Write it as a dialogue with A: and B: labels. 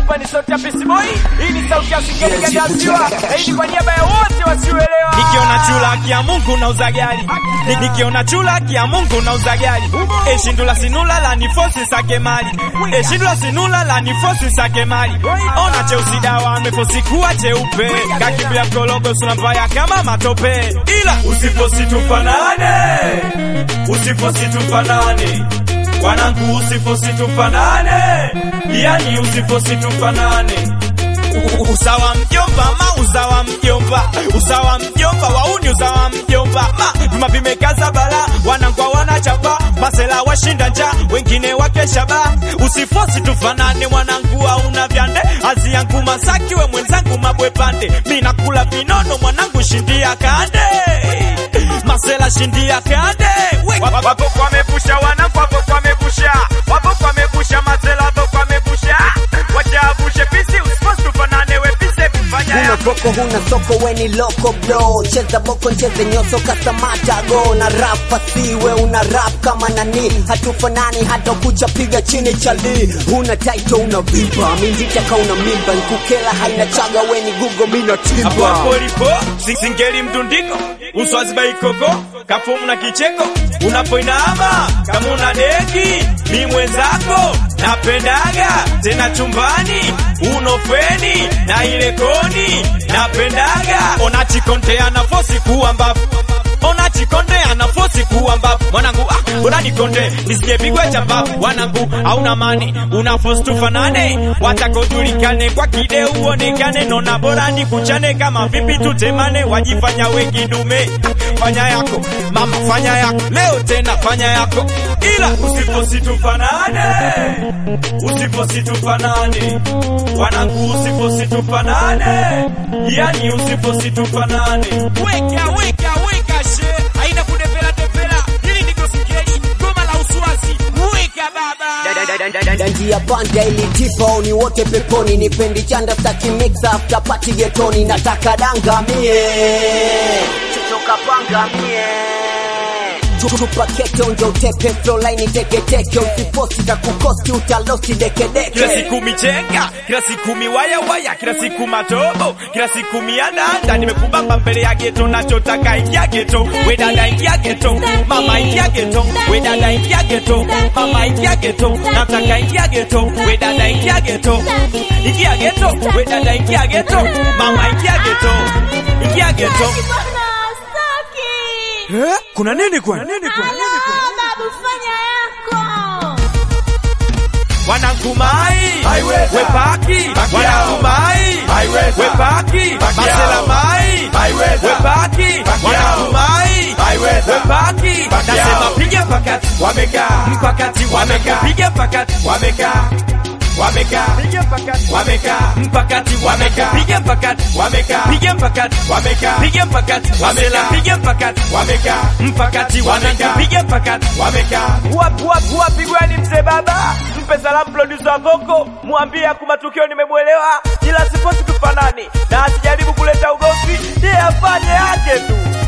A: hapa ni sauti ya Peace Boy. Hii ni sauti ya Singeli Gadaziwa. Hii ni kwa niaba ya wote wasioelewa.
B: Nikiona chula kia Mungu na uzagari. Nikiona chula kia Mungu na uzagari. Shindula sinula la nifosi sake mali. Shindula sinula la nifosi sake mali. Ona cheusi dawa amefosi kuwa cheupe. Kakiblia mkologo suna mbaya kama matope. Ila usifosi tufanane. Usifosi tufanane. Wanangu usifosi tufanane. Yani usifosi tufanane. Usawa mjomba ma usawa mjomba. Usawa mjomba wauni usawa mjomba. Tumapime kaza bala wanangwa wanachapa. Masela washinda nja wengine wakesha ba. Usifosi tufanane mwanangu hauna vyande. Azi yangu masaki we mwenzangu mabwe pande. Mina kula vinono mwanangu shindia kande. Masela shindia kande. Wapo kwa mepusha wanangu wapo kwa mepusha. Wapo kwa mepusha masela wapo kwa mepusha. Wachabushe pisi usifosi tufanane we pise kufanya.
C: Huna boko huna soko weni loko bro. Cheza boko ncheze nyoso kasamata go. Na rap pasiwe una rap kama nani. Hatufanani hata kucha piga chini chali. Huna title una vipa. Mindita ka una mimba. Nkukela haina chaga weni gugo mina timba.
B: Hapo hapo lipo Singeli mdundiko. Uswazi baikoko kafumu na kicheko. Unapoinama kama una deki. Mi mwenzako napendaga tena chumbani unofeni na ile koni napendaga. Ona chikonte anafosi kuwa mbavu. Ona chikonde anafosi kuwa mbavu. Mwanangu bora nikonde nisijepigwe chababu. Wanangu hauna mani unafosi tufanane. Watako julikane kwa kide uonekane. Nona bora nikuchane kama vipi tutemane. Wajifanya wengi dume. Fanya yako mama fanya yako. Leo tena fanya yako. Ila usifosi tufanane. Usifosi tufanane. Wanangu usifosi tufanane. Yani usifosi tufanane. Weka she. Haina kudepela depela. Hili niko Singeli. Goma la uswazi. Weka baba.
C: Njia panda ili tipo ni wote peponi. Nipendi chanda staki mix after party getoni. Nataka danga mie. Chuchoka panga mie. Tupa keto njo utepe flow line teke teke. Usifosi za kukosti utalosi deke deke.
B: Kila siku michenga, kila siku miwaya waya. Kila siku matobo, kila siku miananda. Nimekubamba mbele ya geto nachotaka ingia geto. We dada ingia geto, mama ingia geto. We dada ingia geto, mama ingia geto. Nataka ingia geto, we dada ingia geto. Ingia geto, we dada ingia geto. Mama ingia geto, ingia geto. Kuna nini kwa?
D: Babu fanya yako.
B: Wanangumai wepaki. Wanangumai wepaki. Masela mai wepaki. Wanangumai wepaki. Nasema piga pakati wamekaa. Mpakati wamekaa. Piga pakati wamekaa. Wamekaa piga pakati wamekaa. Mpakati wamekaa. Piga pakati wamekaa. Piga pakati wamekaa. Piga pakati wamekaa. Piga pakati wamekaa. Mpakati wamekaa. Piga pakati wamekaa.
A: Wapi gwani mzee baba. Mpe salamu producer Voko. Muambie kwa matukio nimemuelewa. Ila sifosi tufanane. Na asijaribu kuleta ugomvi. Yeye afanye yake tu.